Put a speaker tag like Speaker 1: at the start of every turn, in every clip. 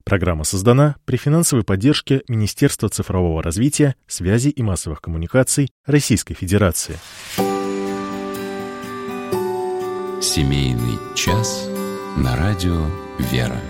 Speaker 1: Программа создана при финансовой поддержке Министерства цифрового развития, связи и массовых коммуникаций Российской Федерации.
Speaker 2: Семейный час на радио «Вера».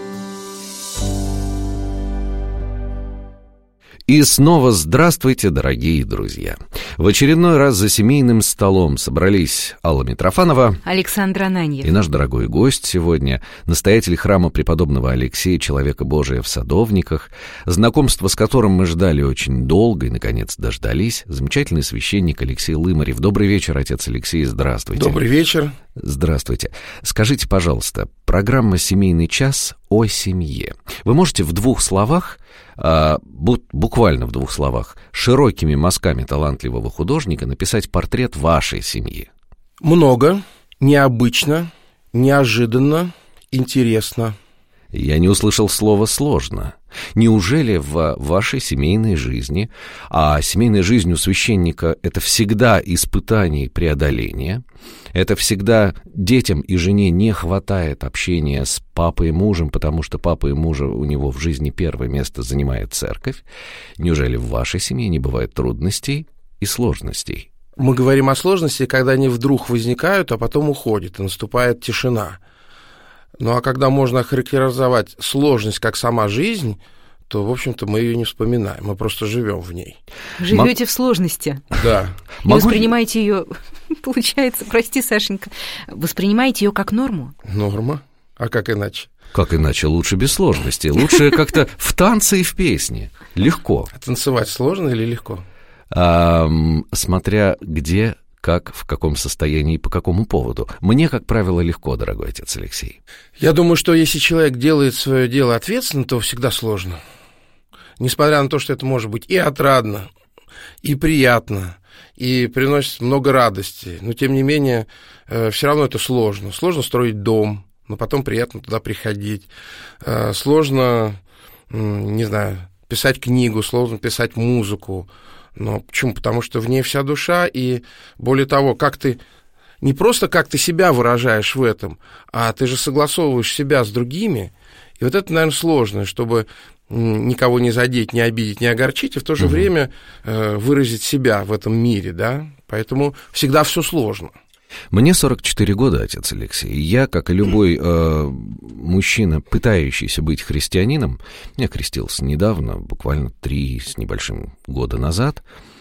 Speaker 3: И снова здравствуйте, дорогие друзья. В очередной раз за семейным столом собрались Алла Митрофанова,
Speaker 4: Александр Ананьев
Speaker 3: и наш дорогой гость сегодня, настоятель храма преподобного Алексея, человека Божия в Садовниках, знакомство с которым мы ждали очень долго и, наконец, дождались, замечательный священник Алексей Лымарев. Добрый вечер, отец Алексей, здравствуйте.
Speaker 5: Добрый вечер.
Speaker 3: Здравствуйте. Скажите, пожалуйста, программа «Семейный час» о семье. Вы можете в двух словах, буквально в двух словах, широкими мазками талантливого художника написать портрет вашей семьи?
Speaker 5: Много, необычно, неожиданно, интересно.
Speaker 3: Я не услышал слова «сложно». Неужели в вашей семейной жизни, а семейная жизнь у священника — это всегда испытание и преодоление, это всегда детям и жене не хватает общения с папой и мужем, потому что папа и мужа у него в жизни первое место занимает церковь? Неужели в вашей семье не бывает трудностей и сложностей?
Speaker 5: Мы говорим о сложности, когда они вдруг возникают, а потом уходят, и наступает тишина. Ну, а когда можно охарактеризовать сложность как сама жизнь, то, в общем-то, мы ее не вспоминаем, мы просто живем в ней.
Speaker 4: Живете в сложности.
Speaker 5: Да.
Speaker 4: И воспринимаете ее, получается, прости, Сашенька, воспринимаете ее как норму?
Speaker 5: Норма. А как иначе?
Speaker 3: Как иначе? Лучше без сложности. Лучше как-то в танце и в песне. Легко.
Speaker 5: А танцевать сложно или легко?
Speaker 3: Смотря где, как, в каком состоянии и по какому поводу. Мне, как правило, легко, дорогой отец Алексей.
Speaker 5: Я думаю, что если человек делает свое дело ответственно, то всегда сложно. Несмотря на то, что это может быть и отрадно, и приятно, и приносит много радости, но, тем не менее, все равно это сложно. Сложно строить дом, но потом приятно туда приходить. Сложно, не знаю, писать книгу, сложно писать музыку. Но почему? Потому что в ней вся душа, и более того, как ты, не просто как ты себя выражаешь в этом, а ты же согласовываешь себя с другими, и вот это, наверное, сложно, чтобы никого не задеть, не обидеть, не огорчить, и в то же время выразить себя в этом мире, да, поэтому всегда все сложно.
Speaker 3: Мне 44 года, отец Алексей, и я, как и любой мужчина, пытающийся быть христианином, я крестился недавно, буквально 3 с небольшим года назад,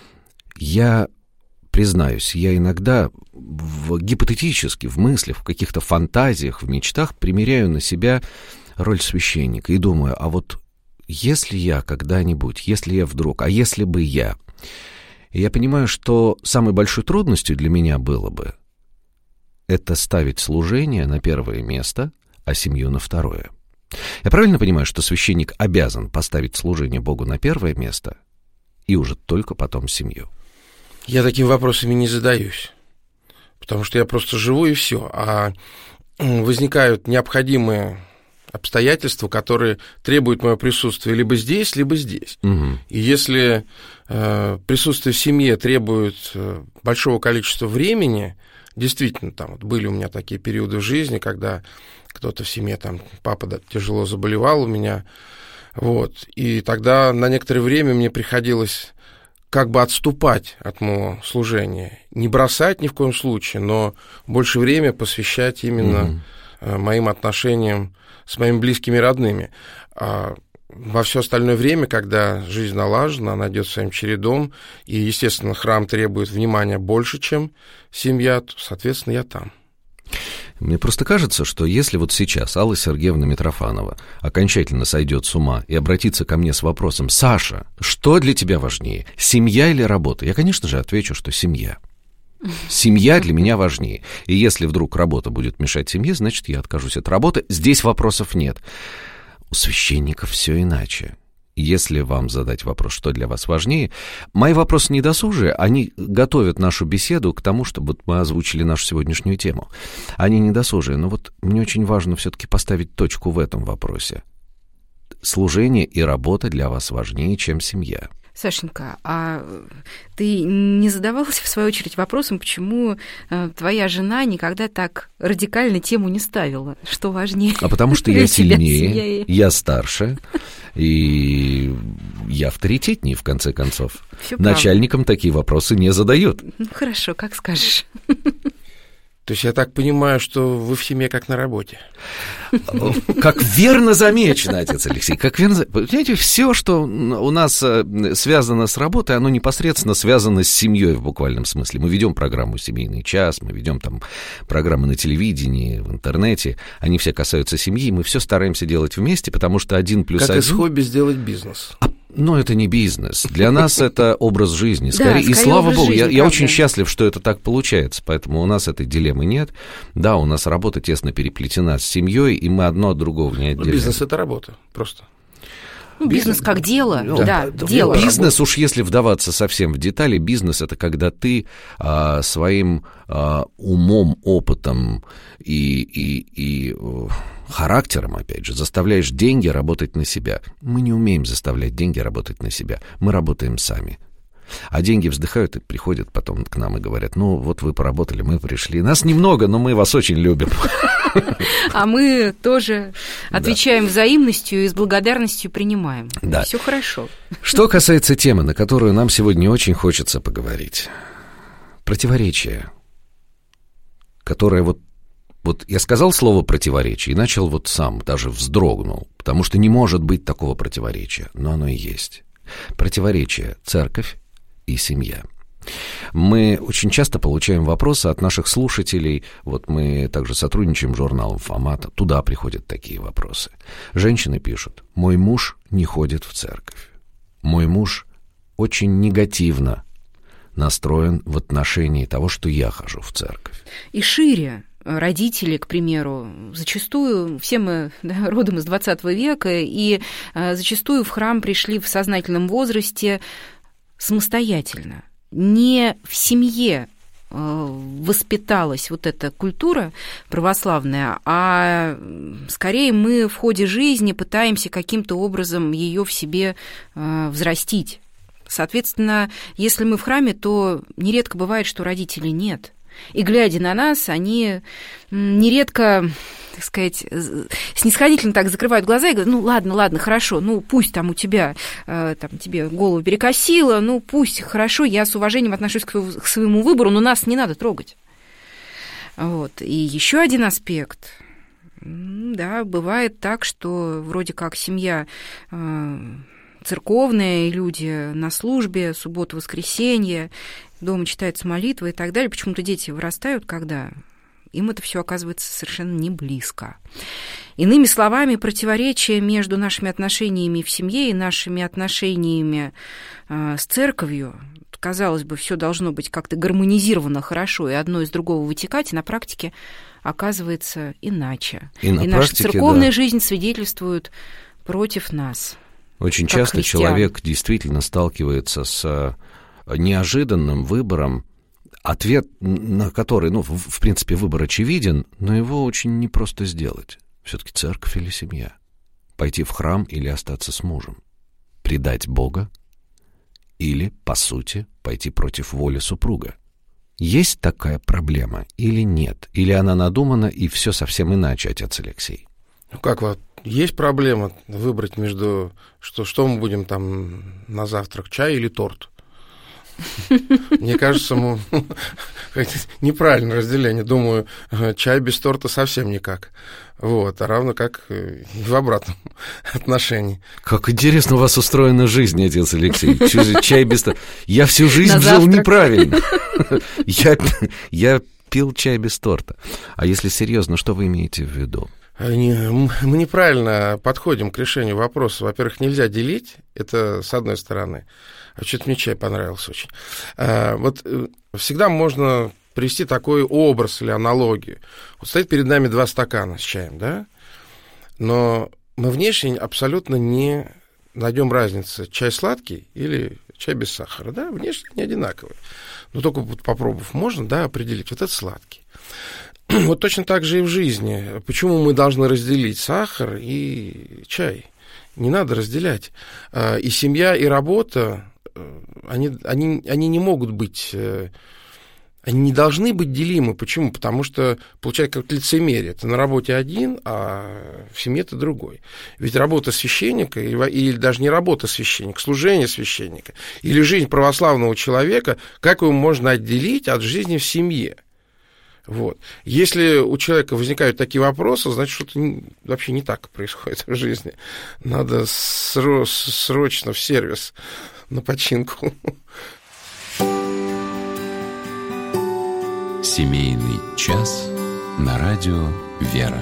Speaker 3: я признаюсь, я иногда гипотетически, в мыслях, в каких-то фантазиях, в мечтах примеряю на себя роль священника и думаю, а вот если я когда-нибудь, если я вдруг, а если бы я... И я понимаю, что самой большой трудностью для меня было бы это ставить служение на первое место, а семью на второе. Я правильно понимаю, что священник обязан поставить служение Богу на первое место и уже только потом семью?
Speaker 5: Я такими вопросами не задаюсь, потому что я просто живу и все. А возникают необходимые обстоятельства, которые требуют моего присутствия либо здесь, либо здесь. Угу. И если присутствие в семье требует большого количества времени, действительно, там вот были у меня такие периоды в жизни, когда кто-то в семье, там, папа тяжело заболевал у меня, вот, и тогда на некоторое время мне приходилось как бы отступать от моего служения, не бросать ни в коем случае, но больше времени посвящать именно моим отношениям с моими близкими и родными. А во все остальное время, когда жизнь налажена, она идет своим чередом, и, естественно, храм требует внимания больше, чем семья, то, соответственно, я там.
Speaker 3: Мне просто кажется, что если вот сейчас Алла Сергеевна Митрофанова окончательно сойдет с ума и обратится ко мне с вопросом: «Саша, что для тебя важнее, семья или работа?» Я, конечно же, отвечу, что семья. Семья для меня важнее. И если вдруг работа будет мешать семье, значит, я откажусь от работы. Здесь вопросов нет. У священников все иначе. Если вам задать вопрос, что для вас важнее, мои вопросы не досужие, они готовят нашу беседу к тому, чтобы мы озвучили нашу сегодняшнюю тему. Они не досужие, но вот мне очень важно все-таки поставить точку в этом вопросе. Служение и работа для вас важнее, чем семья.
Speaker 4: Сашенька, а ты не задавалась, в свою очередь, вопросом, почему твоя жена никогда так радикально тему не ставила? Что важнее?
Speaker 3: А потому что я сильнее, я старше, и я авторитетнее, в конце концов. Начальникам такие вопросы не задают.
Speaker 4: Хорошо, как скажешь.
Speaker 5: То есть я так понимаю, что вы в семье как на работе.
Speaker 3: Как верно замечено, отец Алексей, как верно. Понимаете, все, что у нас связано с работой, оно непосредственно связано с семьей в буквальном смысле. Мы ведем программу «Семейный час», мы ведем там программы на телевидении, в интернете. Они все касаются семьи, мы все стараемся делать вместе, потому что 1+1...
Speaker 5: Как из хобби сделать бизнес.
Speaker 3: Но это не бизнес. Для нас это образ жизни. Скорее, и слава богу, я очень счастлив, что это так получается. Поэтому у нас этой дилеммы нет. Да, у нас работа тесно переплетена с семьей, и мы одно от другого не отделяем.
Speaker 5: Бизнес — это работа, просто.
Speaker 4: Бизнес как дело, дело.
Speaker 3: Бизнес, уж если вдаваться совсем в детали, бизнес — это когда ты своим умом, опытом и характером, опять же, заставляешь деньги работать на себя. Мы не умеем заставлять деньги работать на себя. Мы работаем сами. А деньги вздыхают и приходят потом к нам и говорят: ну, вот вы поработали, мы пришли. Нас немного, но мы вас очень любим.
Speaker 4: А мы тоже отвечаем взаимностью и с благодарностью принимаем.
Speaker 3: Да.
Speaker 4: Все хорошо.
Speaker 3: Что касается темы, на которую нам сегодня очень хочется поговорить. Противоречие, которое вот я сказал слово «противоречие» и начал вот сам, даже вздрогнул, потому что не может быть такого противоречия, но оно и есть. Противоречие — церковь и семья. Мы очень часто получаем вопросы от наших слушателей. Вот мы также сотрудничаем с журналом «Фомат». Туда приходят такие вопросы. Женщины пишут: «Мой муж не ходит в церковь. Мой муж очень негативно настроен в отношении того, что я хожу в церковь».
Speaker 4: И шире. Родители, к примеру, зачастую, все мы родом из 20 века, и зачастую в храм пришли в сознательном возрасте самостоятельно. Не в семье воспиталась вот эта культура православная, а скорее мы в ходе жизни пытаемся каким-то образом ее в себе взрастить. Соответственно, если мы в храме, то нередко бывает, что родителей нет. И, глядя на нас, они нередко, так сказать, снисходительно так закрывают глаза и говорят: ну, ладно, хорошо, ну, пусть там у тебя, там, тебе голову перекосило, ну, пусть, хорошо, я с уважением отношусь к своему выбору, но нас не надо трогать. Вот. И еще один аспект. Да, бывает так, что вроде как семья церковная, и люди на службе, суббота, воскресенье, дома читается молитва и так далее. Почему-то дети вырастают, когда им это все оказывается совершенно не близко. Иными словами, противоречие между нашими отношениями в семье и нашими отношениями с церковью, казалось бы, все должно быть как-то гармонизировано хорошо и одно из другого вытекать, и на практике оказывается иначе. И наша церковная жизнь свидетельствует против нас.
Speaker 3: Очень часто человек действительно сталкивается с неожиданным выбором, ответ на который, ну, в принципе, выбор очевиден, но его очень непросто сделать. Все-таки церковь или семья? Пойти в храм или остаться с мужем? Предать Бога? Или, по сути, пойти против воли супруга? Есть такая проблема или нет? Или она надумана, и все совсем иначе, отец Алексей?
Speaker 5: Ну как вот, есть проблема выбрать между... Что мы будем там на завтрак, чай или торт? Мне кажется, неправильное разделение. Думаю, чай без торта совсем никак. Вот, а равно как и в обратном отношении.
Speaker 3: Как интересно у вас устроена жизнь, отец Алексей. Чай без торта. Я всю жизнь жил неправильно. Я пил чай без торта. А если серьезно, что вы имеете в виду?
Speaker 5: Мы неправильно подходим к решению вопроса. Во-первых, нельзя делить, это с одной стороны. А что-то мне чай понравился очень. Вот всегда можно привести такой образ или аналогию. Вот стоит перед нами 2 стакана с чаем, да? Но мы внешне абсолютно не найдем разницы, чай сладкий или чай без сахара, да? Внешне не одинаковые. Но только вот попробовав, можно, да, определить, вот это сладкий. Вот точно так же и в жизни. Почему мы должны разделить сахар и чай? Не надо разделять. И семья, и работа они не могут быть... Они не должны быть делимы. Почему? Потому что получается как лицемерие. Ты на работе один, а в семье ты другой. Ведь работа священника, или даже не работа священника, служение священника, или жизнь православного человека, как его можно отделить от жизни в семье? Вот. Если у человека возникают такие вопросы, значит, что-то вообще не так происходит в жизни. Надо срочно в сервис на починку.
Speaker 2: Семейный час на радио «Вера».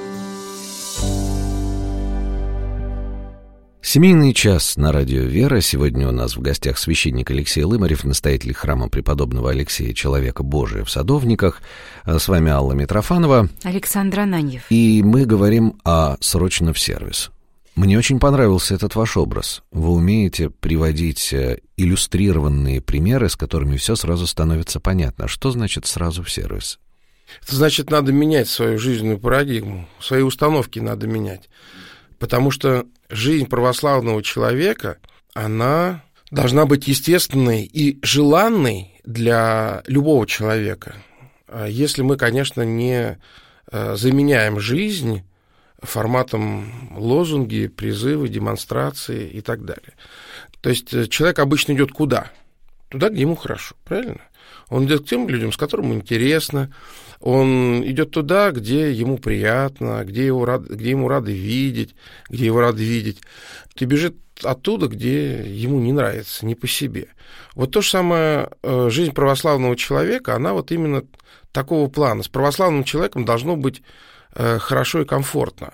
Speaker 3: Семейный час на радио «Вера». Сегодня у нас в гостях священник Алексей Лымарев, настоятель храма преподобного Алексея Человека Божия в Садовниках. С вами Алла Митрофанова.
Speaker 4: Александр Ананьев.
Speaker 3: И мы говорим о «Срочно в сервис». Мне очень понравился этот ваш образ. Вы умеете приводить иллюстрированные примеры, с которыми все сразу становится понятно. Что значит «сразу в сервис»?
Speaker 5: Это значит, надо менять свою жизненную парадигму, свои установки надо менять. Потому что жизнь православного человека, она должна быть естественной и желанной для любого человека. Если мы, конечно, не заменяем жизнь форматом лозунги, призывы, демонстрации и так далее. То есть человек обычно идет куда? Туда, где ему хорошо, правильно? Он идет к тем людям, с которыми интересно, он идет туда, где ему приятно, где ему рады видеть, где его рады видеть. Ты бежит оттуда, где ему не нравится, не по себе. Вот то же самое, жизнь православного человека, она вот именно такого плана. С православным человеком должно быть хорошо и комфортно.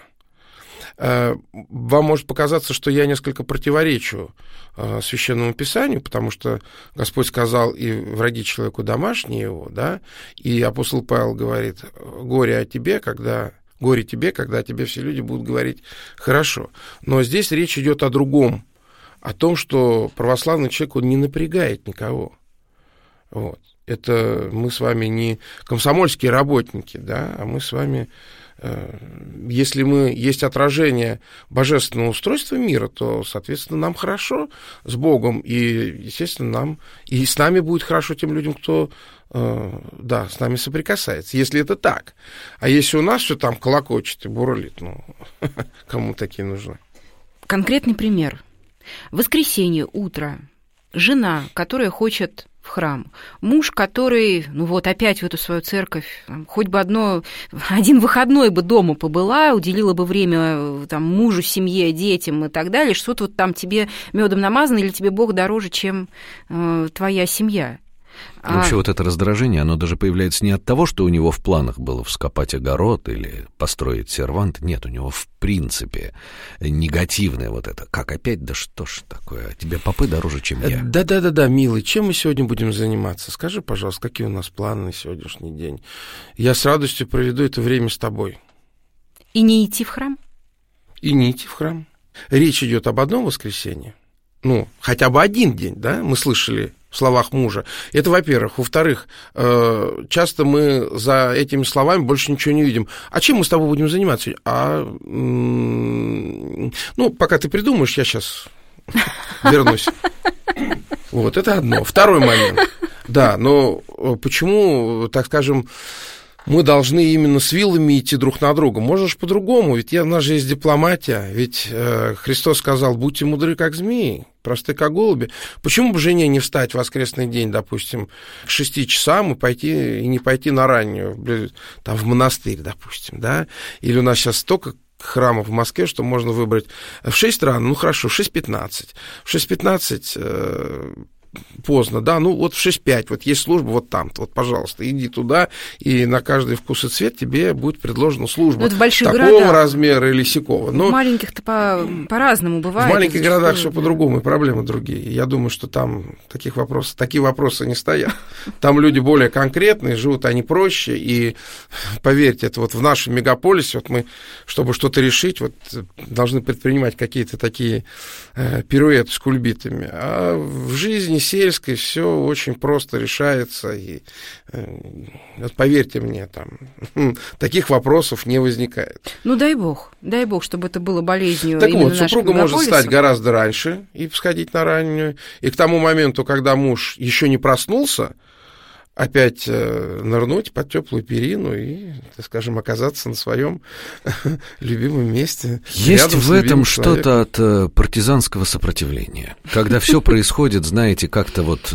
Speaker 5: Вам может показаться, что я несколько противоречу Священному Писанию, потому что Господь сказал: и враги человеку домашние его, да, и апостол Павел говорит: горе тебе, когда о тебе все люди будут говорить хорошо. Но здесь речь идет о другом, о том, что православный человек, он не напрягает никого. Вот. Это мы с вами не комсомольские работники, да, а мы с вами... Если есть отражение божественного устройства мира, то, соответственно, нам хорошо с Богом, и, естественно, нам и с нами будет хорошо тем людям, кто, да, с нами соприкасается, если это так. А если у нас все там колокочет и бурлит, ну, кому такие нужны?
Speaker 4: Конкретный пример. Воскресенье, утро. Жена, которая хочет в храм. Муж, который, ну вот опять в эту свою церковь, хоть бы один выходной бы дома побыла, уделила бы время там, мужу, семье, детям и так далее, что-то вот там тебе медом намазано, или тебе Бог дороже, чем твоя семья.
Speaker 3: Вообще вот это раздражение, оно даже появляется не от того, что у него в планах было вскопать огород или построить сервант. Нет, у него в принципе негативное вот это. Как опять? Да что ж такое? Тебе попы дороже, чем я.
Speaker 5: Да, милый, чем мы сегодня будем заниматься? Скажи, пожалуйста, какие у нас планы на сегодняшний день? Я с радостью проведу это время с тобой.
Speaker 4: И не идти в храм?
Speaker 5: И не идти в храм. Речь идет об одном воскресенье. Ну, хотя бы один день, да, мы слышали в словах мужа. Это, во-первых. Во-вторых, часто мы за этими словами больше ничего не видим. А чем мы с тобой будем заниматься? Ну, пока ты придумаешь, я сейчас вернусь. Вот, это одно. Второй момент. Да, но почему, так скажем, мы должны именно с вилами идти друг на друга? Можно же по-другому, ведь у нас же есть дипломатия, ведь Христос сказал: будьте мудры, как змеи, просты, как голуби. Почему бы жене не встать в воскресный день, допустим, к 6 часам и не пойти на раннюю, там, в монастырь, допустим, да? Или у нас сейчас столько храмов в Москве, что можно выбрать в 6 рано, ну хорошо, в 6:15. В 6:15... поздно, да, ну вот в 6:05, вот есть служба вот там-то, вот, пожалуйста, иди туда, и на каждый вкус и цвет тебе будет предложена служба такого размера или сякого. Но
Speaker 4: в маленьких-то по-разному бывает.
Speaker 5: В маленьких городах все по-другому, и проблемы другие. Я думаю, что там такие вопросы не стоят. Там люди более конкретные, живут они проще, и поверьте, это вот в нашем мегаполисе, вот мы, чтобы что-то решить, вот должны предпринимать какие-то такие пируэты с кульбитами. А в жизни сельской все очень просто решается. И, вот поверьте мне, там таких вопросов не возникает.
Speaker 4: Ну, дай бог, чтобы это было болезнью.
Speaker 5: Так вот, супруга может стать гораздо раньше и сходить на раннюю. И к тому моменту, когда муж еще не проснулся, опять нырнуть под теплую перину и, так скажем, оказаться на своем любимом месте.
Speaker 3: Есть в этом что-то от партизанского сопротивления. Когда все происходит, знаете, как-то вот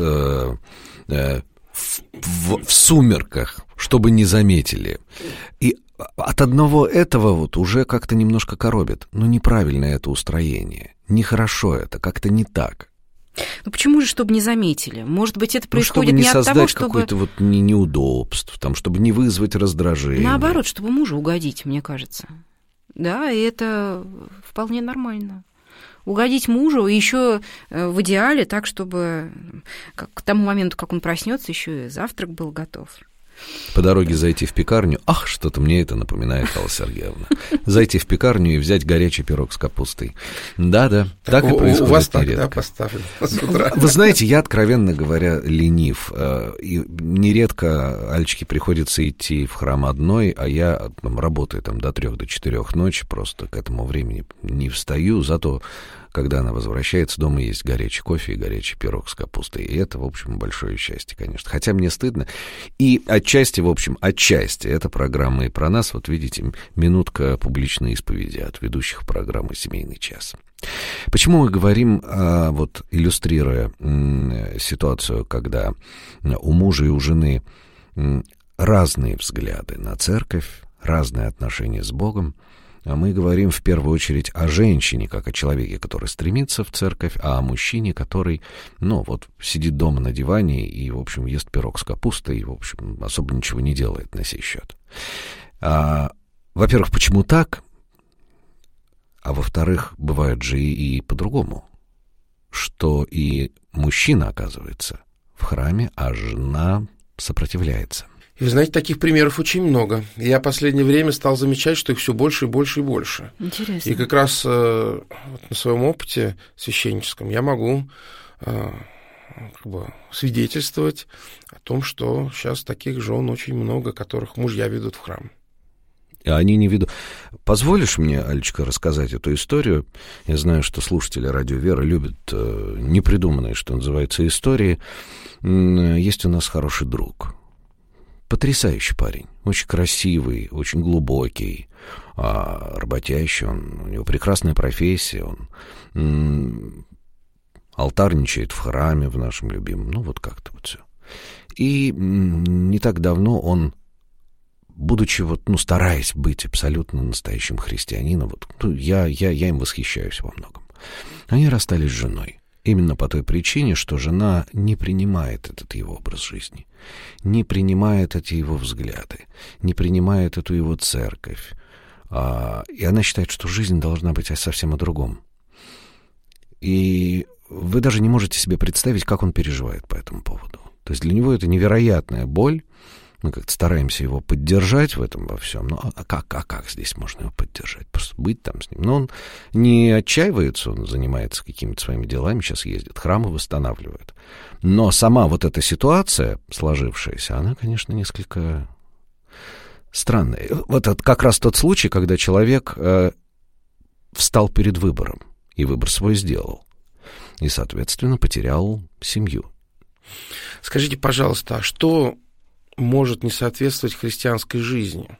Speaker 3: в сумерках, чтобы не заметили. И от одного этого вот уже как-то немножко коробит. Ну, неправильно это устроение. Нехорошо это, как-то не так.
Speaker 4: Ну почему же, чтобы не заметили? Может быть, это происходит не от того, чтобы...
Speaker 3: Чтобы не создать какое-то вот неудобство, там, чтобы не вызвать раздражение.
Speaker 4: Наоборот, чтобы мужу угодить, мне кажется. Да, и это вполне нормально. Угодить мужу, и еще в идеале так, чтобы к тому моменту, как он проснется, еще и завтрак был готов.
Speaker 3: По дороге зайти в пекарню, что-то мне это напоминает, Алла Сергеевна. Зайти в пекарню и взять горячий пирог с капустой. Да, так и происходит.
Speaker 5: У вас так,
Speaker 3: нередко.
Speaker 5: Да, поставлено с утра.
Speaker 3: Вы знаете, я, откровенно говоря, ленив. И нередко Альчике приходится идти в храм одной, а я работаю там до 3 до 4 ночи, просто к этому времени не встаю, зато когда она возвращается, дома есть горячий кофе и горячий пирог с капустой. И это, в общем, большое счастье, конечно. Хотя мне стыдно. И отчасти, эта программа и про нас. Вот видите, минутка публичной исповеди от ведущих программы «Семейный час». Почему мы говорим, вот иллюстрируя ситуацию, когда у мужа и у жены разные взгляды на церковь, разные отношения с Богом, мы говорим в первую очередь о женщине, как о человеке, который стремится в церковь, а о мужчине, который, сидит дома на диване и, в общем, ест пирог с капустой и, в общем, особо ничего не делает на сей счет. Во-первых, почему так? А во-вторых, бывает же и по-другому, что и мужчина оказывается в храме, а жена сопротивляется.
Speaker 5: И вы знаете, таких примеров очень много. Я в последнее время стал замечать, что их все больше и больше и больше.
Speaker 4: Интересно.
Speaker 5: И как раз на своем опыте священническом я могу свидетельствовать о том, что сейчас таких жен очень много, которых мужья ведут в храм.
Speaker 3: А они не ведут. Позволишь мне, Алечка, рассказать эту историю? Я знаю, что слушатели Радио Вера любят непридуманные, что называется, истории. Есть у нас хороший друг. Потрясающий парень, очень красивый, очень глубокий, работящий, у него прекрасная профессия, он алтарничает в храме в нашем любимом, как-то вот все. И не так давно он, будучи стараясь быть абсолютно настоящим христианином, я им восхищаюсь во многом, они расстались с женой. Именно по той причине, что жена не принимает этот его образ жизни, не принимает эти его взгляды, не принимает эту его церковь. И она считает, что жизнь должна быть совсем о другом. И вы даже не можете себе представить, как он переживает по этому поводу. То есть для него это невероятная боль. Мы как-то стараемся его поддержать в этом во всем. Как здесь можно его поддержать? Просто быть там с ним. Но он не отчаивается, он занимается какими-то своими делами, сейчас ездит, храмы восстанавливает. Но сама вот эта ситуация, сложившаяся, она, конечно, несколько странная. Вот это как раз тот случай, когда человек встал перед выбором, и выбор свой сделал. И, соответственно, потерял семью.
Speaker 5: Скажите, пожалуйста, а что может не соответствовать христианской жизни?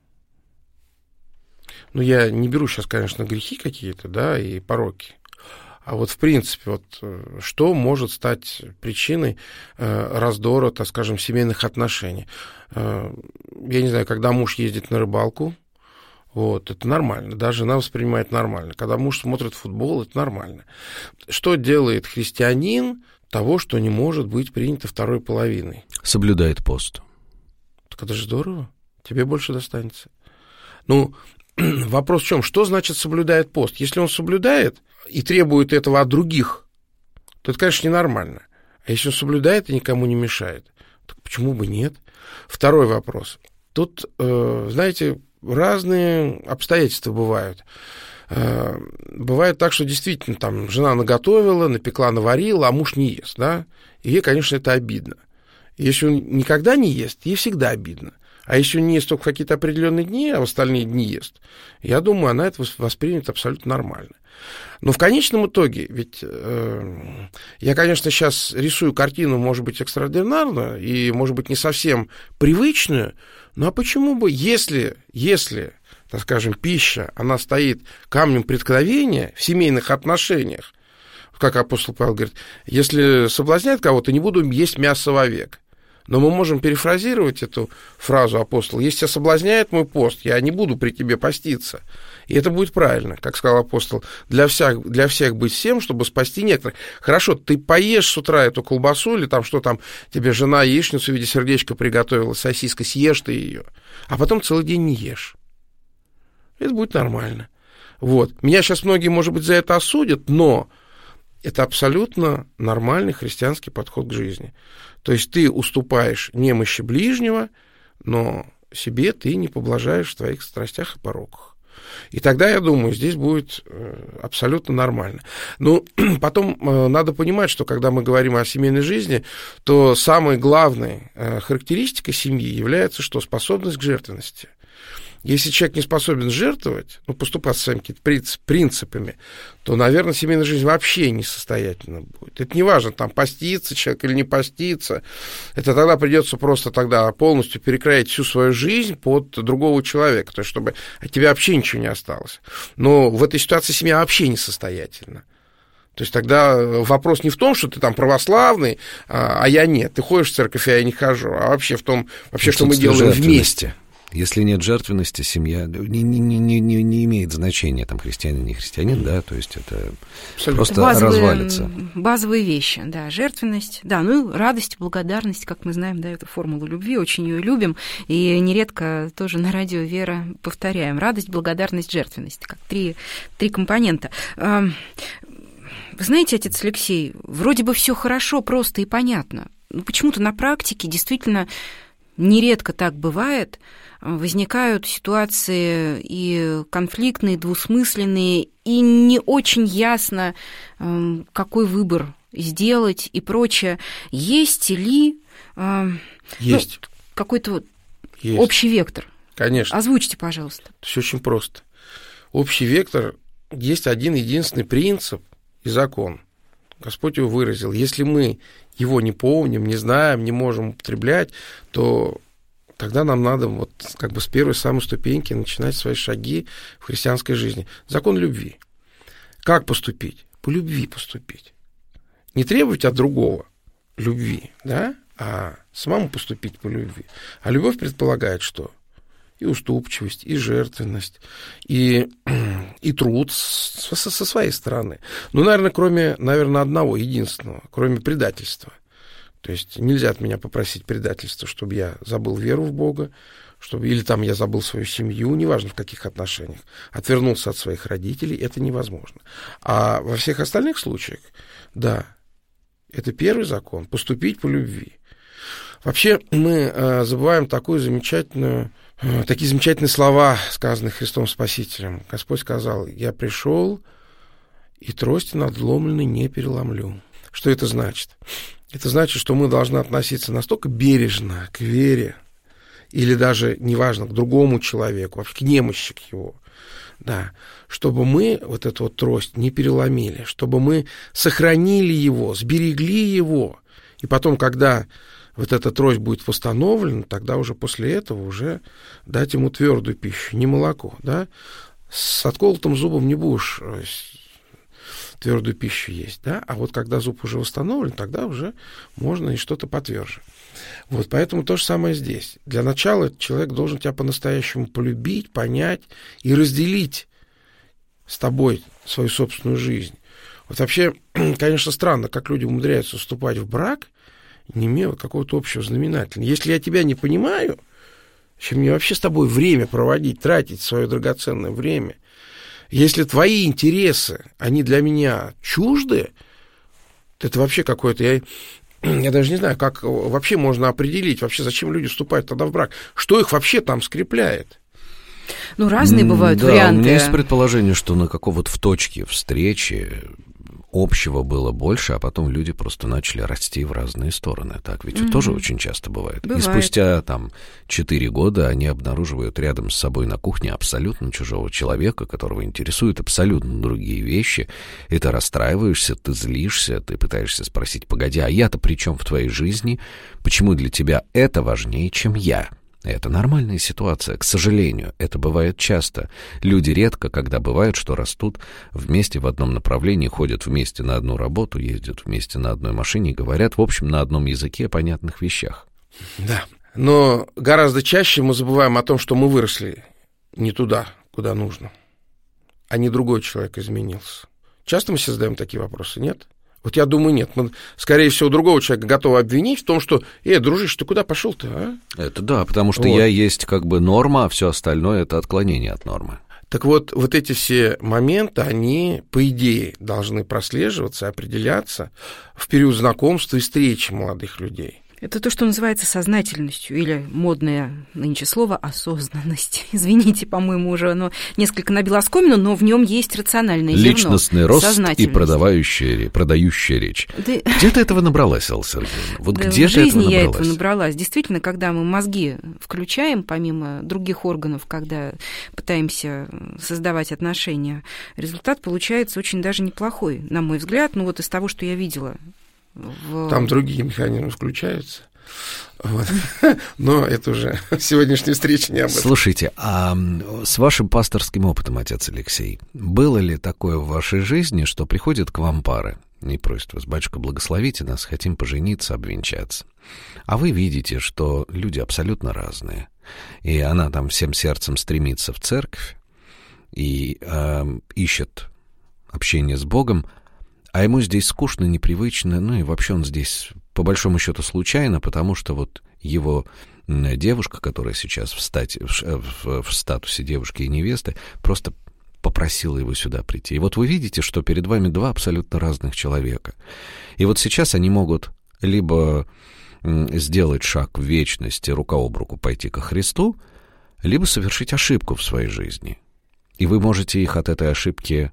Speaker 5: Я не беру сейчас, конечно, грехи какие-то, да, и пороки. А вот в принципе, что может стать причиной раздора, так скажем, семейных отношений? Я не знаю, когда муж ездит на рыбалку, это нормально, да, жена воспринимает нормально. Когда муж смотрит футбол, это нормально. Что делает христианин того, что не может быть принято второй половиной?
Speaker 3: Соблюдает пост.
Speaker 5: Так это же здорово. Тебе больше достанется. Вопрос в чем? Что значит соблюдает пост? Если он соблюдает и требует этого от других, то это, конечно, ненормально. А если он соблюдает и никому не мешает, так почему бы нет? Второй вопрос. Тут, знаете, разные обстоятельства бывают. бывает так, что действительно там жена наготовила, напекла, наварила, а муж не ест, да, и ей, конечно, это обидно. Если он никогда не ест, ей всегда обидно. А если он не ест только в какие-то определенные дни, а в остальные дни ест, я думаю, она это воспримет абсолютно нормально. Но в конечном итоге, ведь я, конечно, сейчас рисую картину, может быть, экстраординарную и, может быть, не совсем привычную, но а почему бы, если, так скажем, пища, она стоит камнем преткновения в семейных отношениях, как апостол Павел говорит, если соблазняет кого-то, не буду есть мясо вовек. Но мы можем перефразировать эту фразу апостола: «Если тебя соблазняет мой пост, я не буду при тебе поститься». И это будет правильно, как сказал апостол, для всех быть всем, чтобы спасти некоторых. Хорошо, ты поешь с утра эту колбасу, или там что там, тебе жена яичницу в виде сердечка приготовила, сосиска, съешь ты ее, а потом целый день не ешь. Это будет нормально. Вот. Меня сейчас многие, может быть, за это осудят, но это абсолютно нормальный христианский подход к жизни. То есть ты уступаешь немощи ближнего, но себе ты не поблажаешь в твоих страстях и пороках. И тогда, я думаю, здесь будет абсолютно нормально. Но потом надо понимать, что когда мы говорим о семейной жизни, то самой главной характеристикой семьи является что? Способность к жертвенности. Если человек не способен жертвовать, поступать своими какими-то принципами, то, наверное, семейная жизнь вообще несостоятельна будет. Это не важно, там, поститься человек или не поститься. Это тогда придется просто тогда полностью перекроить всю свою жизнь под другого человека, то есть чтобы от тебя вообще ничего не осталось. Но в этой ситуации семья вообще несостоятельна. То есть тогда вопрос не в том, что ты там православный, а я нет. Ты ходишь в церковь, а я не хожу. А вообще в том, что мы делаем вместе.
Speaker 3: Если нет жертвенности, семья не имеет значения, там, христианин, не христианин, да, то есть это просто развалится.
Speaker 4: Базовые вещи, да, жертвенность, да, ну, радость, благодарность, как мы знаем, да, это формула любви, очень ее любим, и нередко тоже на радио «Вера» повторяем: радость, благодарность, жертвенность, как три компонента. Вы знаете, отец Алексей, вроде бы все хорошо, просто и понятно, но почему-то на практике действительно нередко так бывает. Возникают ситуации и конфликтные, двусмысленные, и не очень ясно, какой выбор сделать и прочее. Есть ли
Speaker 5: есть.
Speaker 4: Какой-то общий вектор?
Speaker 5: Конечно.
Speaker 4: Озвучьте, пожалуйста.
Speaker 5: Все очень просто. Общий вектор, есть один единственный принцип и закон. Господь его выразил. Если мы его не помним, не знаем, не можем употреблять, то тогда нам надо вот как бы с первой самой ступеньки начинать свои шаги в христианской жизни. Закон любви. Как поступить? По любви поступить. Не требовать от другого любви, да, а самому поступить по любви. А любовь предполагает что? И уступчивость, и жертвенность, и труд со своей стороны. Ну, наверное, кроме одного, единственного, кроме предательства. То есть нельзя от меня попросить предательства, чтобы я забыл веру в Бога, или там я забыл свою семью, неважно в каких отношениях, отвернулся от своих родителей, это невозможно. А во всех остальных случаях, да, это первый закон, поступить по любви. Вообще мы забываем такие замечательные слова, сказанные Христом Спасителем. Господь сказал: «Я пришел, и трости надломленной не переломлю». Что это значит? Это значит, что мы должны относиться настолько бережно к вере, или даже, неважно, к другому человеку, вообще к немощи к его, да, чтобы мы вот эту вот трость не переломили, чтобы мы сохранили его, сберегли его, и потом, когда вот эта трость будет восстановлена, тогда уже после этого уже дать ему твердую пищу, не молоко, да. С отколотым зубом не будешь твердую пищу есть, да, а вот когда зуб уже восстановлен, тогда уже можно и что-то потверже. Вот, поэтому то же самое здесь. Для начала человек должен тебя по-настоящему полюбить, понять и разделить с тобой свою собственную жизнь. Вот вообще, конечно, странно, как люди умудряются вступать в брак, не имея какого-то общего знаменателя. Если я тебя не понимаю, чем мне вообще с тобой время проводить, тратить свое драгоценное время? Если твои интересы, они для меня чужды, это вообще какое-то... Я даже не знаю, как вообще можно определить, вообще зачем люди вступают тогда в брак, что их вообще там скрепляет.
Speaker 4: Ну, разные бывают варианты.
Speaker 3: У меня есть предположение, что на какого-то в точке встречи общего было больше, а потом люди просто начали расти в разные стороны. Так ведь тоже очень часто бывает. И спустя 4 года они обнаруживают рядом с собой на кухне абсолютно чужого человека, которого интересуют абсолютно другие вещи. И ты расстраиваешься, ты злишься, ты пытаешься спросить: погоди, а я-то при чем в твоей жизни? Почему для тебя это важнее, чем я? Это нормальная ситуация. К сожалению, это бывает часто. Люди редко, когда бывает, что растут вместе в одном направлении, ходят вместе на одну работу, ездят вместе на одной машине и говорят, в общем, на одном языке о понятных вещах.
Speaker 5: Да, но гораздо чаще мы забываем о том, что мы выросли не туда, куда нужно, а не другой человек изменился. Часто мы себе задаем такие вопросы, нет? Вот я думаю, нет. Мы, скорее всего, другого человека готовы обвинить в том, что дружище, ты куда пошел-то, а?
Speaker 3: Это да, потому что я есть как бы норма, а все остальное — это отклонение от нормы.
Speaker 5: Так вот эти все моменты, они, по идее, должны прослеживаться, определяться в период знакомства и встречи молодых людей.
Speaker 4: Это то, что называется сознательностью, или модное нынче слово осознанность. Извините, по-моему, уже оно несколько набило оскомину, но в нем есть рациональное зерно.
Speaker 3: Личностный рост и продающая речь. Да. Где ты этого набралась, Алла Сергеевна? Вот
Speaker 4: да,
Speaker 3: где
Speaker 4: в
Speaker 3: ты
Speaker 4: жизни
Speaker 3: этого
Speaker 4: я
Speaker 3: набралась?
Speaker 4: этого набралась. Действительно, когда мы мозги включаем, помимо других органов, когда пытаемся создавать отношения, результат получается очень даже неплохой, на мой взгляд. Ну вот из того, что я видела.
Speaker 5: Там другие механизмы включаются. Вот. Но это уже сегодняшняя встреча не об этом.
Speaker 3: Слушайте, а с вашим пасторским опытом, отец Алексей, было ли такое в вашей жизни, что приходят к вам пары и просят вас: батюшка, благословите нас, хотим пожениться, обвенчаться? А вы видите, что люди абсолютно разные, и она там всем сердцем стремится в церковь и ищет общение с Богом, а ему здесь скучно, непривычно, ну и вообще он здесь, по большому счету, случайно, потому что вот его девушка, которая сейчас в статусе девушки и невесты, просто попросила его сюда прийти. И вот вы видите, что перед вами два абсолютно разных человека. И вот сейчас они могут либо сделать шаг в вечность и рука об руку пойти ко Христу, либо совершить ошибку в своей жизни. И вы можете их от этой ошибки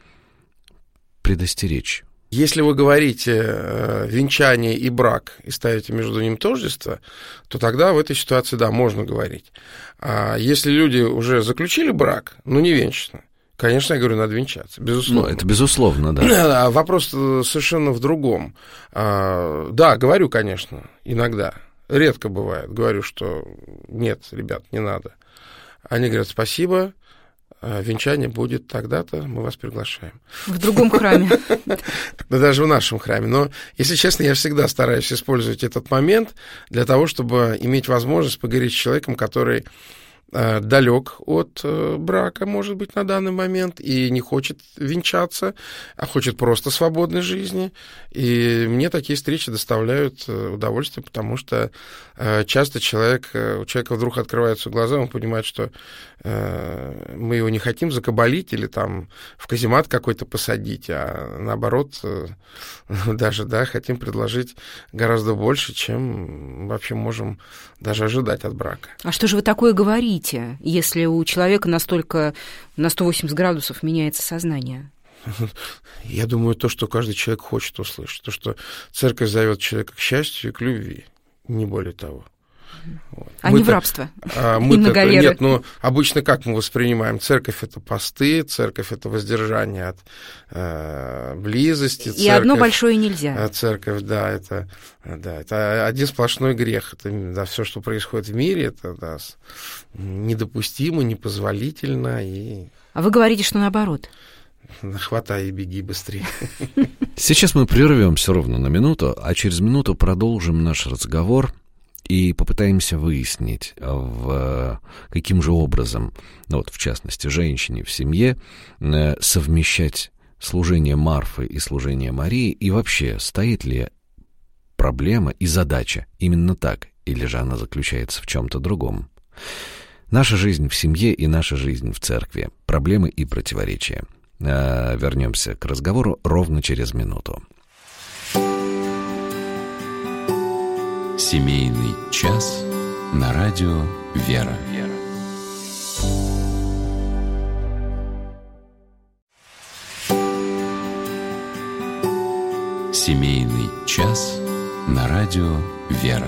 Speaker 3: предостеречь.
Speaker 5: Если вы говорите венчание и брак и ставите между ними тождество, то тогда в этой ситуации, да, можно говорить. А если люди уже заключили брак, но не венчаны, конечно, я говорю, надо венчаться, безусловно.
Speaker 3: Ну, это безусловно, да.
Speaker 5: Вопрос совершенно в другом. Да, говорю, конечно, иногда. Редко бывает. Говорю, что нет, ребят, не надо. Они говорят: спасибо, венчание будет тогда-то, мы вас приглашаем.
Speaker 4: В другом храме.
Speaker 5: Да даже в нашем храме. Но, если честно, я всегда стараюсь использовать этот момент для того, чтобы иметь возможность поговорить с человеком, который далек от брака, может быть, на данный момент, и не хочет венчаться, а хочет просто свободной жизни. И мне такие встречи доставляют удовольствие, потому что часто у человека вдруг открываются глаза, он понимает, что мы его не хотим закабалить или там в каземат какой-то посадить, а наоборот, даже, да, хотим предложить гораздо больше, чем вообще можем даже ожидать от брака.
Speaker 4: А что же вы такое говорите, если у человека настолько на 180 градусов меняется сознание?
Speaker 5: Я думаю, то, что каждый человек хочет услышать, то, что церковь зовет человека к счастью и к любви, не более того.
Speaker 4: Вот. А не в рабство и многоверие.
Speaker 5: Нет, но обычно как мы воспринимаем? Церковь — это посты, церковь — это воздержание от близости.
Speaker 4: И одно большое нельзя.
Speaker 5: Церковь, да, это один сплошной грех. Это, да, все, что происходит в мире, это, да, недопустимо, непозволительно.
Speaker 4: А вы говорите, что наоборот.
Speaker 5: Хватай и беги быстрее.
Speaker 3: Сейчас мы прервемся ровно на минуту, а через минуту продолжим наш разговор и попытаемся выяснить, каким же образом, вот в частности, женщине в семье совмещать служение Марфы и служение Марии, и вообще, стоит ли проблема и задача именно так, или же она заключается в чем-то другом. Наша жизнь в семье и наша жизнь в церкви. Проблемы и противоречия. Вернемся к разговору ровно через минуту.
Speaker 2: Семейный час на радио «Вера». Семейный час на радио «Вера».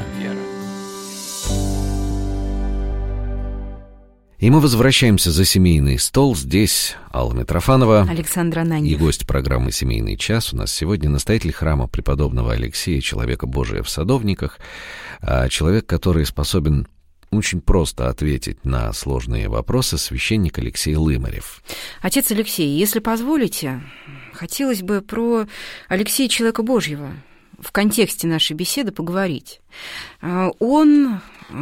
Speaker 3: И мы возвращаемся за семейный стол. Здесь Алла Митрофанова,
Speaker 4: Александр Ананьев.
Speaker 3: И гость программы «Семейный час» у нас сегодня настоятель храма преподобного Алексея, человека Божия в Садовниках, человек, который способен очень просто ответить на сложные вопросы, священник Алексей Лымарев.
Speaker 4: Отец Алексей, если позволите, хотелось бы про Алексея, человека Божьего, в контексте нашей беседы поговорить. Он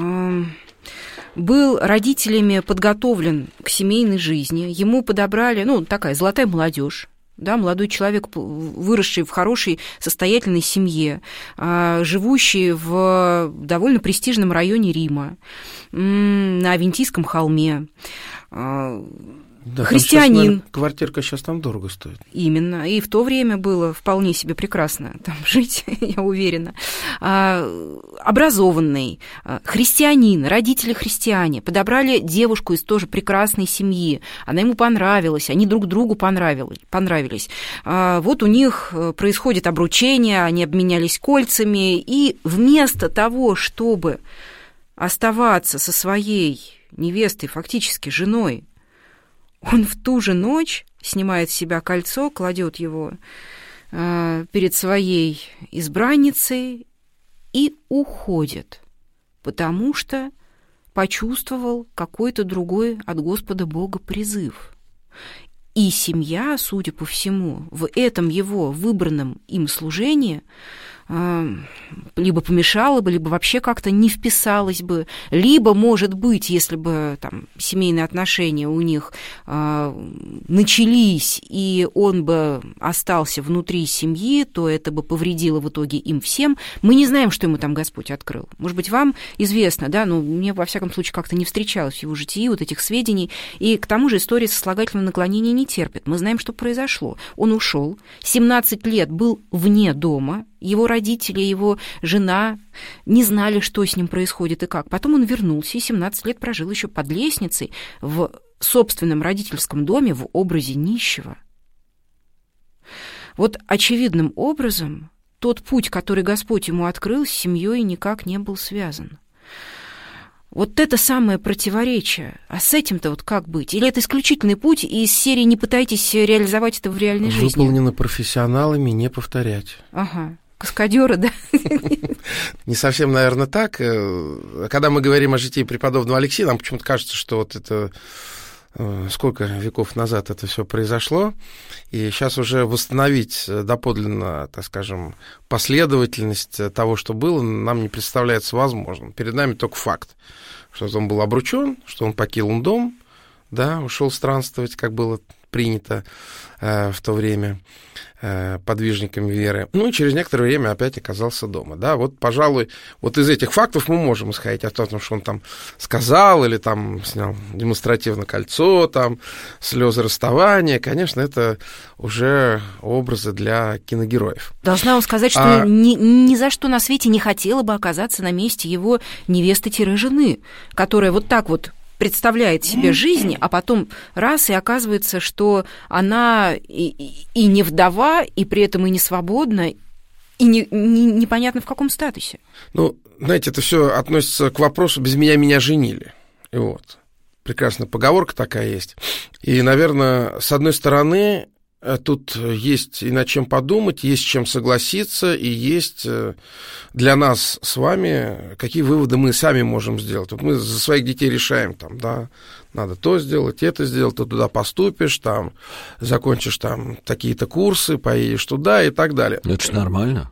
Speaker 4: был родителями подготовлен к семейной жизни, ему подобрали, такая золотая молодежь, да, молодой человек, выросший в хорошей, состоятельной семье, живущий в довольно престижном районе Рима, на Авентийском холме.
Speaker 5: Да,
Speaker 4: христианин.
Speaker 5: Там сейчас, наверное, квартирка сейчас там дорого стоит.
Speaker 4: Именно. И в то время было вполне себе прекрасно там жить, я уверена. Образованный, христианин, родители христиане, подобрали девушку из тоже прекрасной семьи. Она ему понравилась, они друг другу понравились. Вот у них происходит обручение, они обменялись кольцами, и вместо того, чтобы оставаться со своей невестой, фактически женой, он в ту же ночь снимает с себя кольцо, кладет его перед своей избранницей и уходит, потому что почувствовал какой-то другой от Господа Бога призыв. И семья, судя по всему, в этом его выбранном им служении либо помешала бы, либо вообще как-то не вписалась бы, либо, может быть, если бы там семейные отношения у них начались, и он бы остался внутри семьи, то это бы повредило в итоге им всем. Мы не знаем, что ему там Господь открыл. Может быть, вам известно, да, но мне, во всяком случае, как-то не встречалось в его житии вот этих сведений, и к тому же история сослагательного наклонения не терпит. Мы знаем, что произошло. Он ушел, 17 лет был вне дома, его родители, его жена не знали, что с ним происходит и как. Потом он вернулся и 17 лет прожил еще под лестницей в собственном родительском доме в образе нищего. Вот очевидным образом тот путь, который Господь ему открыл, с семьей никак не был связан. Вот это самое противоречие. А с этим-то вот как быть? Или это исключительный путь, и из серии «не пытайтесь реализовать это в реальной жизни»?
Speaker 5: Выполнено профессионалами, не повторять.
Speaker 4: Ага. Каскадёры, да?
Speaker 5: Не совсем, наверное, так. Когда мы говорим о житии преподобного Алексея, нам почему-то кажется, что вот это сколько веков назад это все произошло, и сейчас уже восстановить доподлинно, так скажем, последовательность того, что было, нам не представляется возможным. Перед нами только факт, что он был обручён, что он покинул дом, да, ушел странствовать, как было принято в то время подвижниками веры. Ну и через некоторое время опять оказался дома. Да, вот, пожалуй, вот из этих фактов мы можем исходить о том, что он там сказал или там снял демонстративно кольцо, там слезы расставания. Конечно, это уже образы для киногероев.
Speaker 4: Должна вам сказать, что ни за что на свете не хотела бы оказаться на месте его невесты-жены, которая вот так вот представляет себе жизнь, а потом раз, и оказывается, что она и не вдова, и при этом и не свободна, и непонятно в каком статусе.
Speaker 5: Ну, знаете, это все относится к вопросу «без меня женили». И вот, прекрасная поговорка такая есть. И, наверное, с одной стороны, тут есть и над чем подумать, есть с чем согласиться, и есть для нас с вами, какие выводы мы сами можем сделать. Вот мы за своих детей решаем, там, да, надо то сделать, это сделать, ты туда поступишь, там, закончишь там такие-то курсы, поедешь туда и так далее.
Speaker 3: Это же нормально?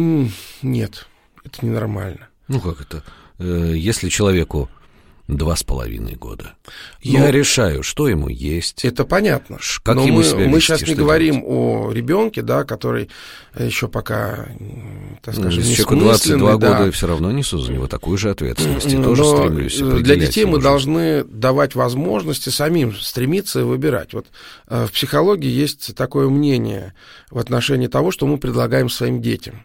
Speaker 5: Нет, это ненормально.
Speaker 3: Ну, как это? Если человеку 2,5 года. Я решаю, что ему есть.
Speaker 5: Это понятно.
Speaker 3: Как
Speaker 5: но
Speaker 3: ему себя вести,
Speaker 5: мы сейчас не говорим
Speaker 3: делать?
Speaker 5: О ребенке, да, который еще пока, так скажем,
Speaker 3: не человеку 22 года, и все равно несу за него такую же ответственность. И тоже стремлюсь определять.
Speaker 5: Для детей мы должны давать возможности самим стремиться и выбирать. Вот в психологии есть такое мнение в отношении того, что мы предлагаем своим детям.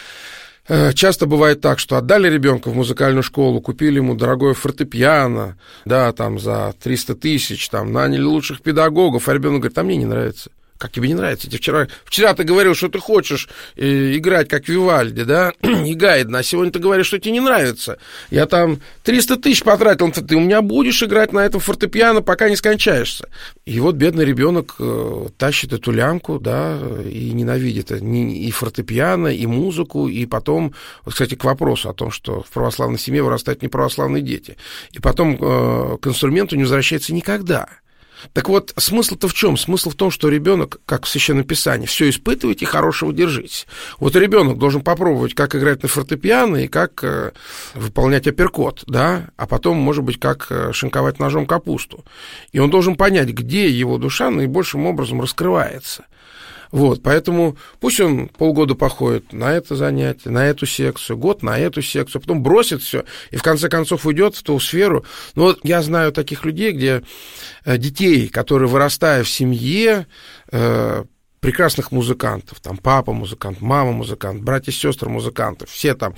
Speaker 5: Часто бывает так, что отдали ребенка в музыкальную школу, купили ему дорогое фортепиано, да, там за 300 тысяч, там, наняли лучших педагогов, а ребенок говорит, а мне не нравится. Как тебе не нравится? Вчера ты говорил, что ты хочешь играть как Вивальди, да, и Гайдна, а сегодня ты говоришь, что тебе не нравится. Я там 300 тысяч потратил, ты у меня будешь играть на этом фортепиано, пока не скончаешься. И вот бедный ребенок тащит эту лямку, да, и ненавидит и фортепиано, и музыку, и потом, кстати, к вопросу о том, что в православной семье вырастают неправославные дети, и потом к инструменту не возвращается никогда. Так вот, смысл-то в чем? Смысл в том, что ребенок, как в Священном Писании, все испытывайте и хорошего держитесь. Вот ребенок должен попробовать, как играть на фортепиано и как выполнять апперкот, да, а потом, может быть, как шинковать ножом капусту. И он должен понять, где его душа наибольшим образом раскрывается. Вот, поэтому пусть он полгода походит на это занятие, на эту секцию, год на эту секцию, потом бросит все и в конце концов уйдет в ту сферу. Но вот я знаю таких людей, где детей, которые, вырастая в семье, прекрасных музыкантов, там папа музыкант, мама музыкант, братья и сестры музыканты, все там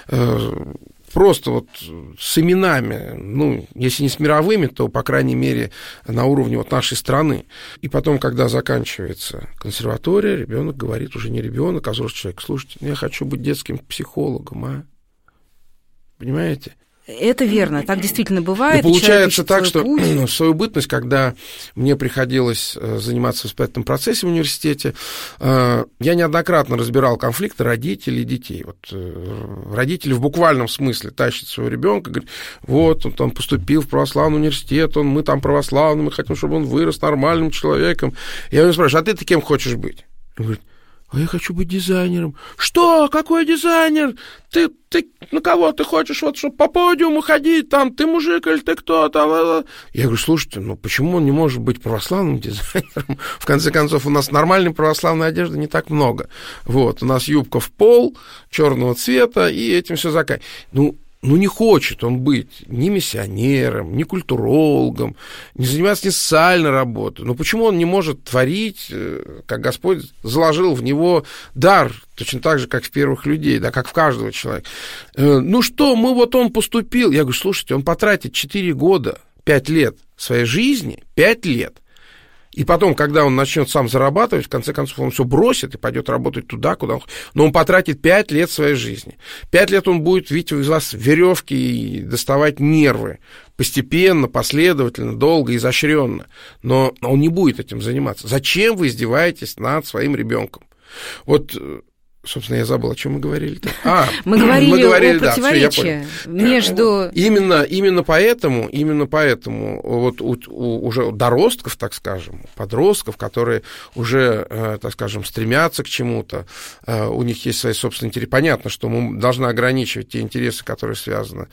Speaker 5: просто вот с именами, ну, если не с мировыми, то, по крайней мере, на уровне вот нашей страны. И потом, когда заканчивается консерватория, ребенок говорит, уже не ребенок, а взрослый человек: слушайте, я хочу быть детским психологом, а? Понимаете?
Speaker 4: Это верно, так действительно бывает.
Speaker 5: И получается так, что в свою бытность, когда мне приходилось заниматься в воспитательном процессе в университете, я неоднократно разбирал конфликты родителей и детей. Вот родители в буквальном смысле тащат своего ребенка, говорят: вот он там поступил в православный университет, мы там православные, мы хотим, чтобы он вырос нормальным человеком. Я его спрашиваю: а ты кем хочешь быть? Он говорит: а я хочу быть дизайнером. Что? Какой дизайнер? Ты на кого ты хочешь, вот, чтобы по подиуму ходить, там, ты мужик или ты кто там? Я говорю: слушайте, ну почему он не может быть православным дизайнером? В конце концов, у нас нормальной православной одежды не так много. Вот, у нас юбка в пол, черного цвета, и этим все заканчивается. Ну, не хочет он быть ни миссионером, ни культурологом, не заниматься ни социальной работой. Ну, почему он не может творить, как Господь заложил в него дар, точно так же, как в первых людей, да, как в каждого человека? Ну что, он поступил. Я говорю: слушайте, он потратит 4 года, 5 лет своей жизни, 5 лет. И потом, когда он начнет сам зарабатывать, в конце концов, он все бросит и пойдет работать туда, куда он хочет. Но он потратит 5 лет своей жизни. 5 лет он будет, видите, из вас веревки и доставать нервы. Постепенно, последовательно, долго, изощренно. Но он не будет этим заниматься. Зачем вы издеваетесь над своим ребенком? Вот... Собственно, я забыл, о чем мы говорили-то.
Speaker 4: Мы говорили о противоречии между...
Speaker 5: Именно поэтому вот уже доростков, так скажем, подростков, которые уже, так скажем, стремятся к чему-то, у них есть свои собственные интересы. Понятно, что мы должны ограничивать те интересы, которые связаны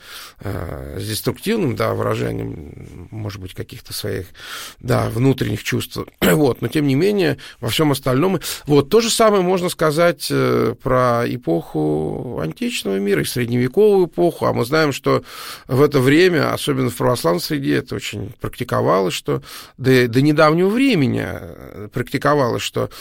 Speaker 5: с деструктивным, да, выражением, может быть, каких-то своих, да, внутренних чувств. Вот, но, тем не менее, во всем остальном... Вот, то же самое можно сказать про эпоху античного мира и средневековую эпоху, а мы знаем, что в это время, особенно в православной среде, это очень практиковалось, что до недавнего времени практиковалось, что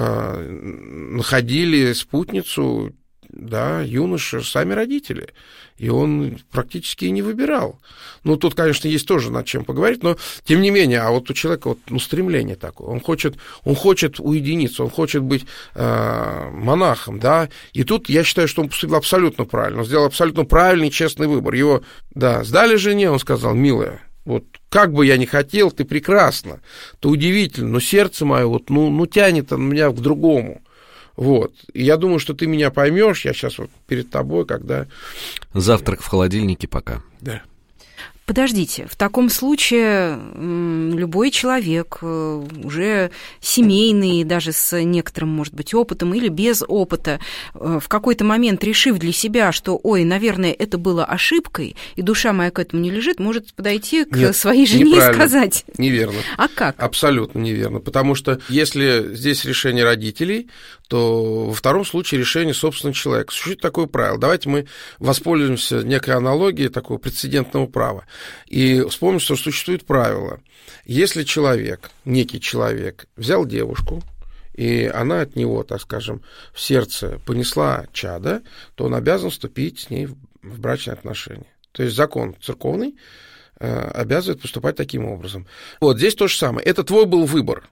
Speaker 5: находили спутницу, да, юноши, сами родители, и он практически и не выбирал. Ну, тут, конечно, есть тоже над чем поговорить, но, тем не менее, а вот у человека вот, стремление такое, он хочет уединиться, он хочет быть монахом, да, и тут я считаю, что он поступил абсолютно правильно, он сделал абсолютно правильный, честный выбор. Его, да, сдали жене, он сказал: милая, вот как бы я ни хотел, ты прекрасна, ты удивительна, но сердце мое вот, тянет на меня к другому. Вот. И я думаю, что ты меня поймешь. Я сейчас вот перед тобой, когда...
Speaker 3: Завтрак в холодильнике пока.
Speaker 5: Да.
Speaker 4: Подождите, в таком случае любой человек, уже семейный, даже с некоторым, может быть, опытом или без опыта, в какой-то момент решив для себя, что, ой, наверное, это было ошибкой, и душа моя к этому не лежит, может подойти к своей жене и сказать.
Speaker 5: Неверно.
Speaker 4: А как?
Speaker 5: Абсолютно неверно. Потому что если здесь решение родителей, то во втором случае решение собственного человека. Существует такое правило. Давайте мы воспользуемся некой аналогией такого прецедентного права. И вспомним, что существует правило. Если человек, некий человек, взял девушку, и она от него, так скажем, в сердце понесла чадо, то он обязан вступить с ней в брачные отношения. То есть закон церковный обязывает поступать таким образом. Вот здесь то же самое. Это твой был выбор.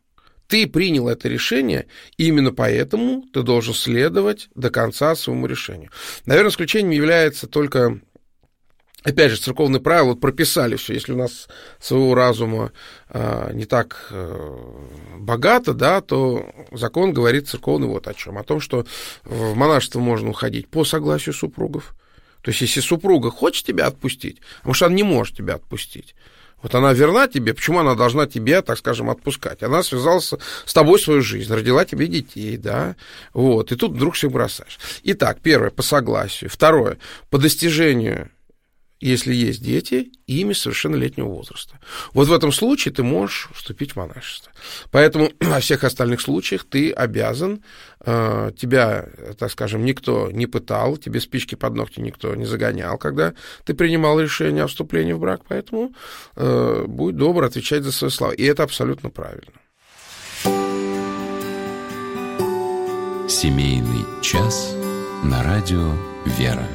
Speaker 5: Ты принял это решение, и именно поэтому ты должен следовать до конца своему решению. Наверное, исключением является только, опять же, церковные правила вот прописали все. Если у нас своего разума не так богато, да, то закон говорит церковный вот о чем. О том, что в монашество можно уходить по согласию супругов. То есть, если супруга хочет тебя отпустить, потому что она не может тебя отпустить, вот она верна тебе, почему она должна тебя, так скажем, отпускать? Она связалась с тобой свою жизнь, родила тебе детей, да, вот, и тут вдруг всех бросаешь. Итак, первое, по согласию. Второе, по достижению, если есть дети, ими совершеннолетнего возраста. Вот в этом случае ты можешь вступить в монашество. Поэтому во всех остальных случаях ты обязан, тебя, так скажем, никто не пытал, тебе спички под ногти никто не загонял, когда ты принимал решение о вступлении в брак, поэтому будь добр отвечать за свои слова. И это абсолютно правильно.
Speaker 2: Семейный час на радио «Вера».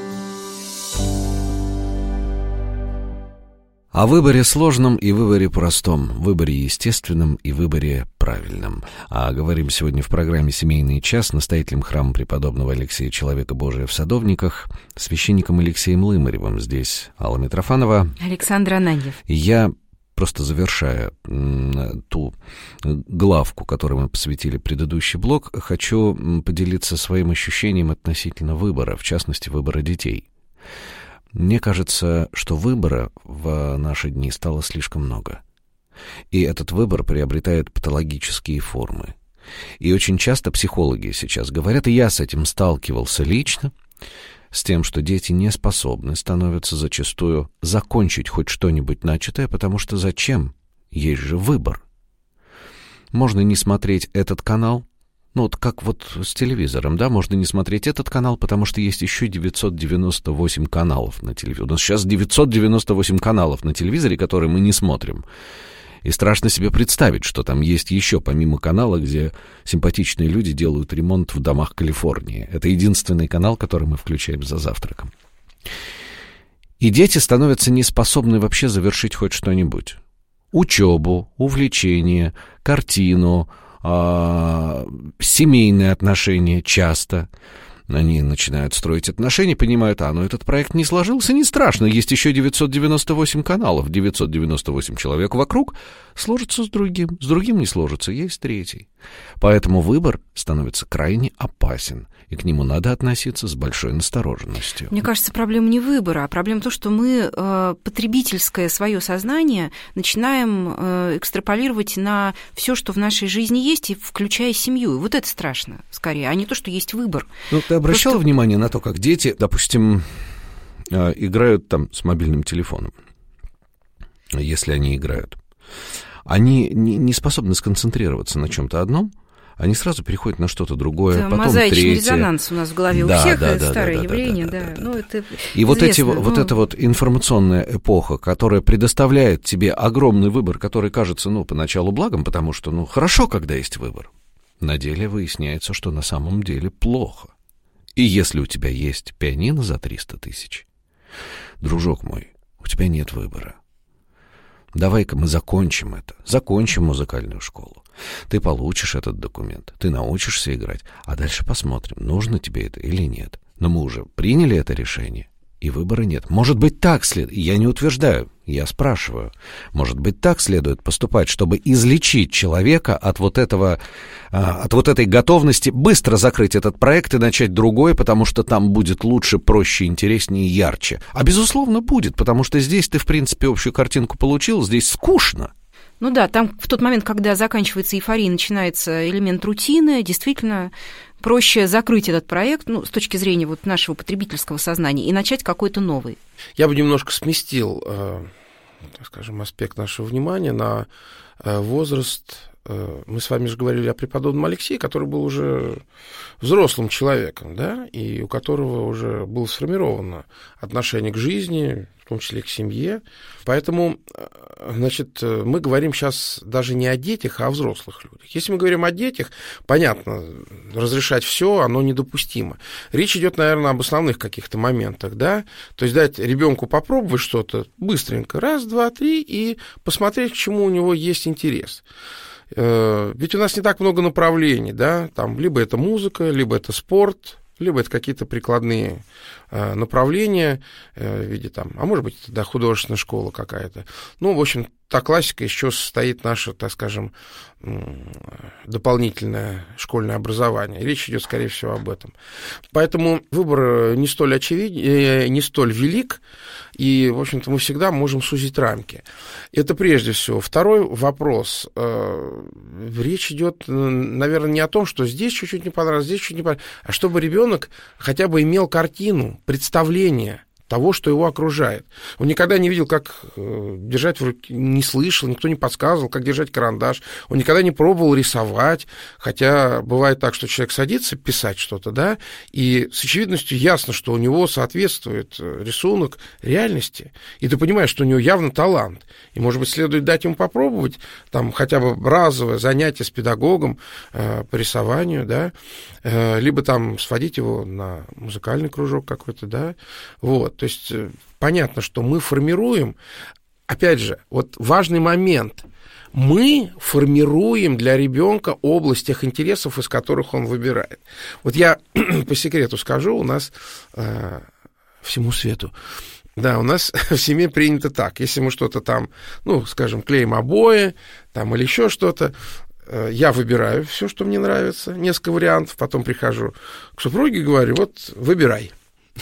Speaker 3: О выборе сложном и выборе простом, выборе естественном и выборе правильном. А говорим сегодня в программе «Семейный час» с настоятелем храма преподобного Алексея Человека Божия в Садовниках, священником Алексеем Лымаревым. Здесь Алла Митрофанова.
Speaker 4: Александр Ананьев.
Speaker 3: Я, просто завершая ту главку, которой мы посвятили предыдущий блок, хочу поделиться своим ощущением относительно выбора, в частности, выбора детей. Мне кажется, что выбора в наши дни стало слишком много. И этот выбор приобретает патологические формы. И очень часто психологи сейчас говорят, и я с этим сталкивался лично, с тем, что дети не способны становятся зачастую закончить хоть что-нибудь начатое, потому что зачем? Есть же выбор. Можно не смотреть этот канал, ну, вот как вот с телевизором, да, можно не смотреть этот канал, потому что есть еще 998 каналов на телевизоре. У нас сейчас 998 каналов на телевизоре, которые мы не смотрим. И страшно себе представить, что там есть еще, помимо канала, где симпатичные люди делают ремонт в домах Калифорнии. Это единственный канал, который мы включаем за завтраком. И дети становятся неспособны вообще завершить хоть что-нибудь. Учебу, увлечение, картину, семейные отношения часто. Они начинают строить отношения, понимают, этот проект не сложился, не страшно, есть еще 998 каналов, 998 человек вокруг, сложится с другим не сложится, есть третий. Поэтому выбор становится крайне опасен, и к нему надо относиться с большой настороженностью.
Speaker 4: Мне кажется, проблема не выбора, а проблема в том, что мы потребительское свое сознание начинаем экстраполировать на все, что в нашей жизни есть, и включая семью. И вот это страшно, скорее, а не то, что есть выбор.
Speaker 3: Ну, ты обращала внимание на то, как дети, допустим, играют там с мобильным телефоном, если они играют. Они не способны сконцентрироваться на чем-то одном, они сразу переходят на что-то другое,
Speaker 4: это
Speaker 3: потом
Speaker 4: мозаичный
Speaker 3: третье.
Speaker 4: резонанс у нас в голове у всех, это старое явление, да. Ну, это
Speaker 3: и
Speaker 4: известно,
Speaker 3: вот эта вот информационная эпоха, которая предоставляет тебе огромный выбор, который кажется, поначалу благом, потому что, хорошо, когда есть выбор. На деле выясняется, что на самом деле плохо. И если у тебя есть пианино за 300 тысяч, дружок мой, у тебя нет выбора. Давай-ка мы закончим это. Закончим музыкальную школу. Ты получишь этот документ, ты научишься играть, а дальше посмотрим, нужно тебе это или нет. Но мы уже приняли это решение, и выбора нет. Может быть, так следует, я не утверждаю, я спрашиваю, может быть, так следует поступать, чтобы излечить человека от вот этой готовности быстро закрыть этот проект и начать другой, потому что там будет лучше, проще, интереснее, ярче. А безусловно будет, потому что здесь ты, в принципе, общую картинку получил, здесь скучно.
Speaker 4: Ну да, там в тот момент, когда заканчивается эйфория, начинается элемент рутины, действительно проще закрыть этот проект, с точки зрения вот нашего потребительского сознания, и начать какой-то новый.
Speaker 5: Я бы немножко сместил, так скажем, аспект нашего внимания на возраст. Мы с вами же говорили о преподобном Алексее, который был уже взрослым человеком, да, и у которого уже было сформировано отношение к жизни, в том числе к семье. Поэтому, значит, мы говорим сейчас даже не о детях, а о взрослых людях. Если мы говорим о детях, понятно, разрешать все, оно недопустимо. Речь идет, наверное, об основных каких-то моментах, да, то есть дать ребенку попробовать что-то быстренько, раз, два, три, и посмотреть, к чему у него есть интерес. Ведь у нас не так много направлений, да, там либо это музыка, либо это спорт, либо это какие-то прикладные направления в виде там, а может быть, да, художественная школа какая-то. Ну, в общем, та классика, из чего состоит наше, так скажем, дополнительное школьное образование. Речь идет, скорее всего, об этом. Поэтому выбор не столь очевиден, не столь велик, и, в общем-то, мы всегда можем сузить рамки. Это прежде всего. Второй вопрос. Речь идет, наверное, не о том, что здесь чуть-чуть не понравилось, здесь чуть не понравилось, а чтобы ребенок хотя бы имел картину, представление того, что его окружает. Он никогда не видел, как держать в руке, не слышал, никто не подсказывал, как держать карандаш. Он никогда не пробовал рисовать, хотя бывает так, что человек садится писать что-то, да, и с очевидностью ясно, что у него соответствует рисунок реальности, и ты понимаешь, что у него явно талант. И, может быть, следует дать ему попробовать там хотя бы разовое занятие с педагогом по рисованию, да, либо там сводить его на музыкальный кружок какой-то, да, вот. То есть понятно, что мы формируем, опять же, вот важный момент, мы формируем для ребенка область тех интересов, из которых он выбирает. Вот я по секрету скажу, у нас всему свету, да, у нас в семье принято так, если мы что-то там, ну, скажем, клеим обои там, или еще что-то, я выбираю все, что мне нравится, несколько вариантов, потом прихожу к супруге и говорю, вот выбирай.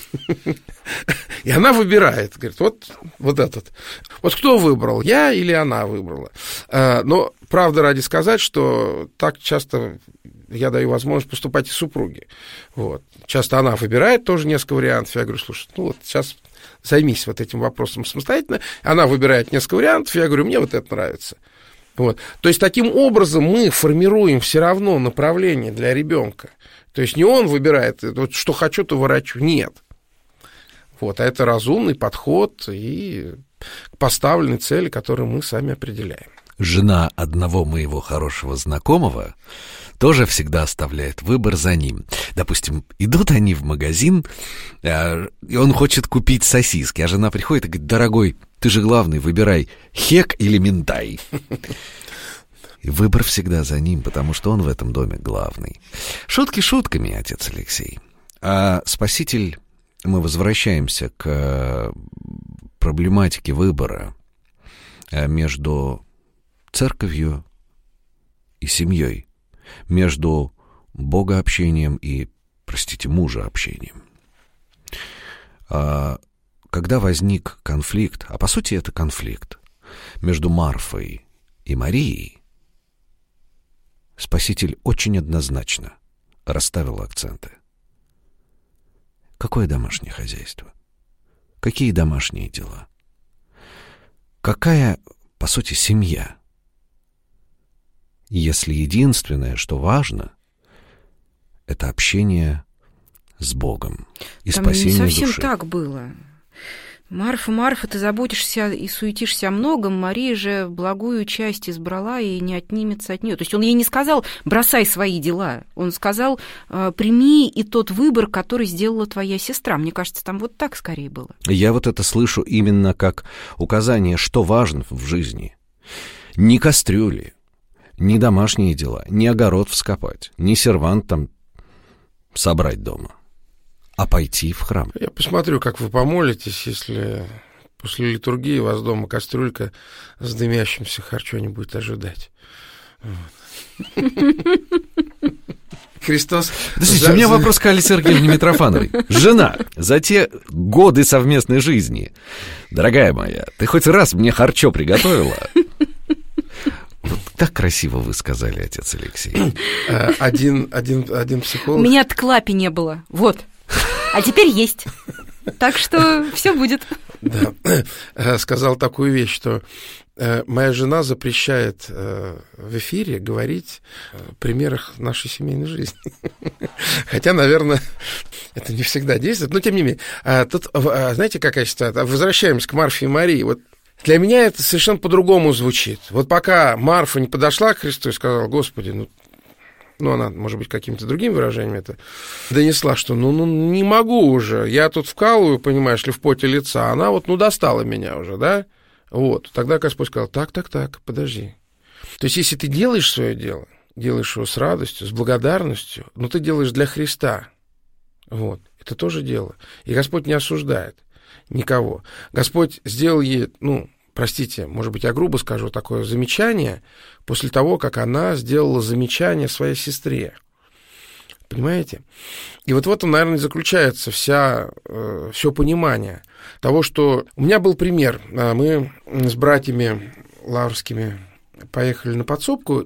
Speaker 5: И она выбирает, говорит, вот этот. Вот кто выбрал, я или она выбрала? Но, правда, ради сказать, что так часто я даю возможность поступать и супруге. Вот. Часто она выбирает тоже несколько вариантов. Я говорю, слушай, ну вот сейчас займись вот этим вопросом самостоятельно. Она выбирает несколько вариантов, я говорю, мне вот это нравится. Вот. То есть, таким образом мы формируем все равно направление для ребенка. То есть, не он выбирает, вот, что хочу, то ворочу. Нет. Вот. А это разумный подход и поставленные цели, которые мы сами определяем.
Speaker 3: Жена одного моего хорошего знакомого тоже всегда оставляет выбор за ним. Допустим, идут они в магазин, и он хочет купить сосиски, а жена приходит и говорит, дорогой, ты же главный, выбирай, хек или минтай. И выбор всегда за ним, потому что он в этом доме главный. Шутки шутками, отец Алексей. А Спаситель, мы возвращаемся к проблематике выбора между церковью и семьей, между богообщением и, простите, мужеобщением. Когда возник конфликт, а по сути это конфликт, между Марфой и Марией, Спаситель очень однозначно расставил акценты. Какое домашнее хозяйство? Какие домашние дела? Какая, по сути, семья? Если единственное, что важно, это общение с Богом и
Speaker 4: там
Speaker 3: спасение
Speaker 4: не совсем
Speaker 3: души.
Speaker 4: Так было. Марфа, ты заботишься и суетишься о многом, Мария же благую часть избрала и не отнимется от нее. То есть он ей не сказал, бросай свои дела, он сказал, прими и тот выбор, который сделала твоя сестра. Мне кажется, там вот так скорее было.
Speaker 3: Я вот это слышу именно как указание, что важно в жизни. Не кастрюли, не домашние дела, не огород вскопать, не сервант там собрать дома, а пойти в храм.
Speaker 5: Я посмотрю, как вы помолитесь, если после литургии вас дома кастрюлька с дымящимся харчо не будет ожидать. Христос...
Speaker 3: Подождите, у меня вопрос к Алле Сергеевне Митрофановой. Жена, за те годы совместной жизни, дорогая моя, ты хоть раз мне харчо приготовила? Вот так красиво вы сказали, отец Алексей.
Speaker 5: Один психолог...
Speaker 4: У меня тклапи не было, вот. А теперь есть. Так что все будет.
Speaker 5: Да. Сказал такую вещь, что моя жена запрещает в эфире говорить о примерах нашей семейной жизни. Хотя, наверное, это не всегда действует, но тем не менее. Тут, знаете, какая ситуация? Возвращаемся к Марфе и Марии. Вот для меня это совершенно по-другому звучит. Вот пока Марфа не подошла к Христу и сказала, Господи, ну, она, может быть, какими-то другими выражениями это донесла, что, не могу уже, я тут вкалываю, понимаешь ли, в поте лица, она вот, достала меня уже, да, вот, тогда Господь сказал, так, подожди, То есть, если ты делаешь свое дело, делаешь его с радостью, с благодарностью, но ты делаешь для Христа, вот, это тоже дело. И Господь не осуждает никого. Господь сделал ей, простите, может быть, я грубо скажу такое замечание, после того, как она сделала замечание своей сестре. Понимаете? И вот в этом, наверное, заключается все понимание того, что... У меня был пример. Мы с братьями лаврскими поехали на подсобку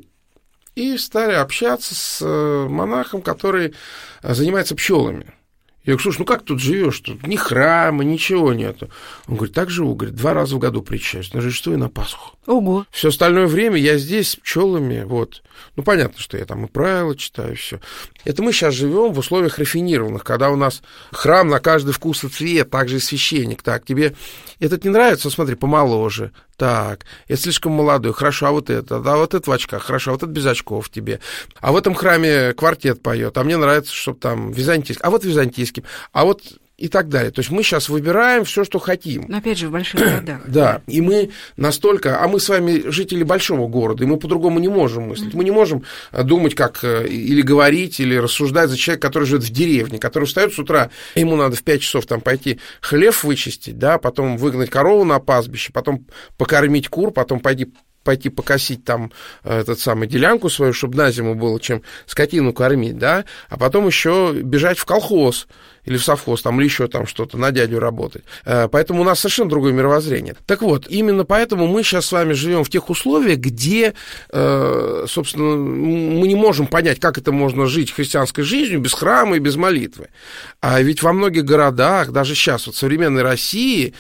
Speaker 5: и стали общаться с монахом, который занимается пчелами. Я говорю: слушай, как тут живешь? Тут ни храма, ничего нету. Он говорит: так живу, говорит, 2 раза в году причащаюсь, на Рождество и на Пасху.
Speaker 4: Ого.
Speaker 5: Все остальное время я здесь с пчелами, вот. Понятно, что я там и правила читаю, все. Это мы сейчас живем в условиях рафинированных, когда у нас храм на каждый вкус и цвет, также и священник. Так, тебе этот не нравится? Смотри, помоложе. Так, это слишком молодой, хорошо, а вот это в очках, хорошо, а вот это без очков тебе. А в этом храме квартет поет, а мне нравится, чтобы там византийский, а вот византийский, а вот и так далее. То есть мы сейчас выбираем все, что хотим.
Speaker 4: Но опять же, в больших городах.
Speaker 5: Да, и мы настолько... А мы с вами жители большого города, и мы по-другому не можем мыслить. Мы не можем думать, как или говорить, или рассуждать за человека, который живет в деревне, который встает с утра, ему надо в 5 часов там пойти хлев вычистить, да, потом выгнать корову на пастбище, потом покормить кур, потом пойти покосить там делянку свою, чтобы на зиму было чем скотину кормить, да, а потом еще бежать в колхоз или в совхоз, там, или еще там что-то, на дядю работать. Поэтому у нас совершенно другое мировоззрение. Так вот, именно поэтому мы сейчас с вами живем в тех условиях, где, собственно, мы не можем понять, как это можно жить христианской жизнью без храма и без молитвы. А ведь во многих городах, даже сейчас, в современной России,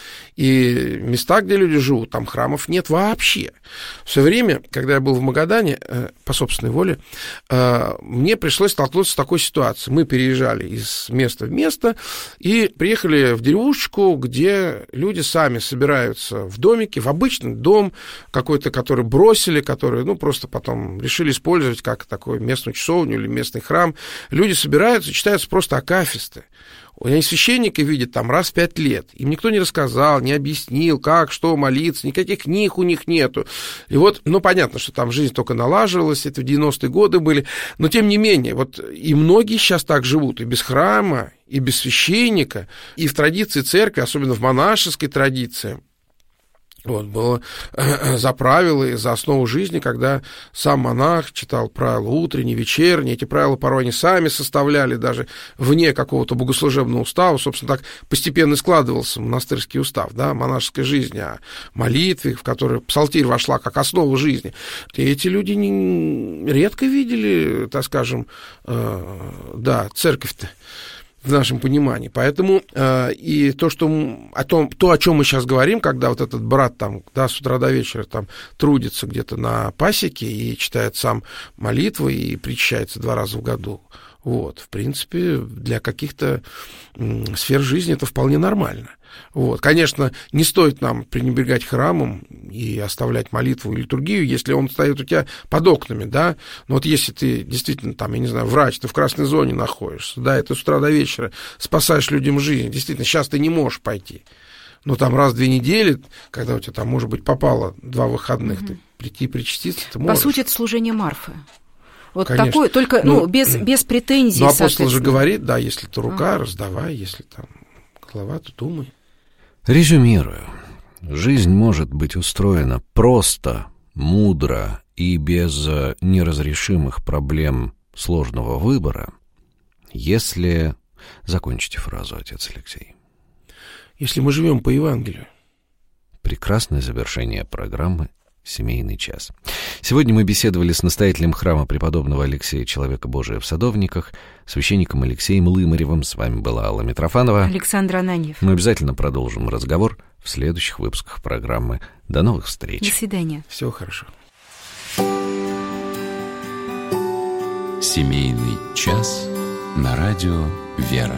Speaker 5: и места, где люди живут, там храмов нет вообще. В свое время, когда я был в Магадане, по собственной воле, мне пришлось столкнуться с такой ситуацией. Мы переезжали из места в место и приехали в деревушечку, где люди сами собираются в домике, в обычный дом какой-то, который бросили, который, просто потом решили использовать как такую местную часовню или местный храм. Люди собираются, читаются просто акафисты. Они священника видят там раз в 5 лет. Им никто не рассказал, не объяснил, как, что молиться, никаких книг у них нету. И вот, понятно, что там жизнь только налаживалась, это в 90-е годы были, но тем не менее, и многие сейчас так живут, и без храма, и без священника, и в традиции церкви, особенно в монашеской традиции. Было за правила и за основу жизни, когда сам монах читал правила утренние, вечерние. Эти правила порой они сами составляли, даже вне какого-то богослужебного устава. Собственно, так постепенно складывался монастырский устав, да, монашеской жизни, о молитве, в которой псалтирь вошла как основа жизни. И эти люди редко видели, так скажем, церковь-то в нашем понимании. Поэтому и то, о чем мы сейчас говорим, когда вот этот брат там, с утра до вечера там трудится где-то на пасеке и читает сам молитвы и причащается 2 раза в году, в принципе, для каких-то сфер жизни это вполне нормально. Конечно, не стоит нам пренебрегать храмом и оставлять молитву и литургию, если он стоит у тебя под окнами, да, но если ты действительно там, я не знаю, врач, ты в красной зоне находишься, да, и ты с утра до вечера спасаешь людям жизнь, действительно, сейчас ты не можешь пойти, но там раз в 2 недели, когда у тебя там, может быть, попало 2 выходных, ты прийти причаститься, ты можешь.
Speaker 4: По сути, это служение Марфы.
Speaker 5: Конечно.
Speaker 4: Такое, только, без претензий.
Speaker 5: Но апостол же говорит, да, если то рука, раздавай, если там голова, то думай.
Speaker 3: Резюмирую. Жизнь может быть устроена просто, мудро и без неразрешимых проблем сложного выбора, если... Закончите фразу, отец Алексей.
Speaker 5: Если мы живем по Евангелию.
Speaker 3: Прекрасное завершение программы «Семейный час». Сегодня мы беседовали с настоятелем храма преподобного Алексея Человека Божия в Садовниках, священником Алексеем Лымаревым. С вами была Алла Митрофанова.
Speaker 4: Александр Ананьев.
Speaker 3: Мы обязательно продолжим разговор в следующих выпусках программы. До новых встреч.
Speaker 4: До свидания.
Speaker 5: Всего хорошего.
Speaker 2: Семейный час на радио «Вера».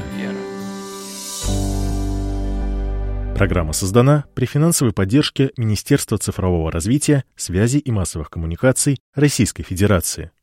Speaker 1: Программа создана при финансовой поддержке Министерства цифрового развития, связи и массовых коммуникаций Российской Федерации.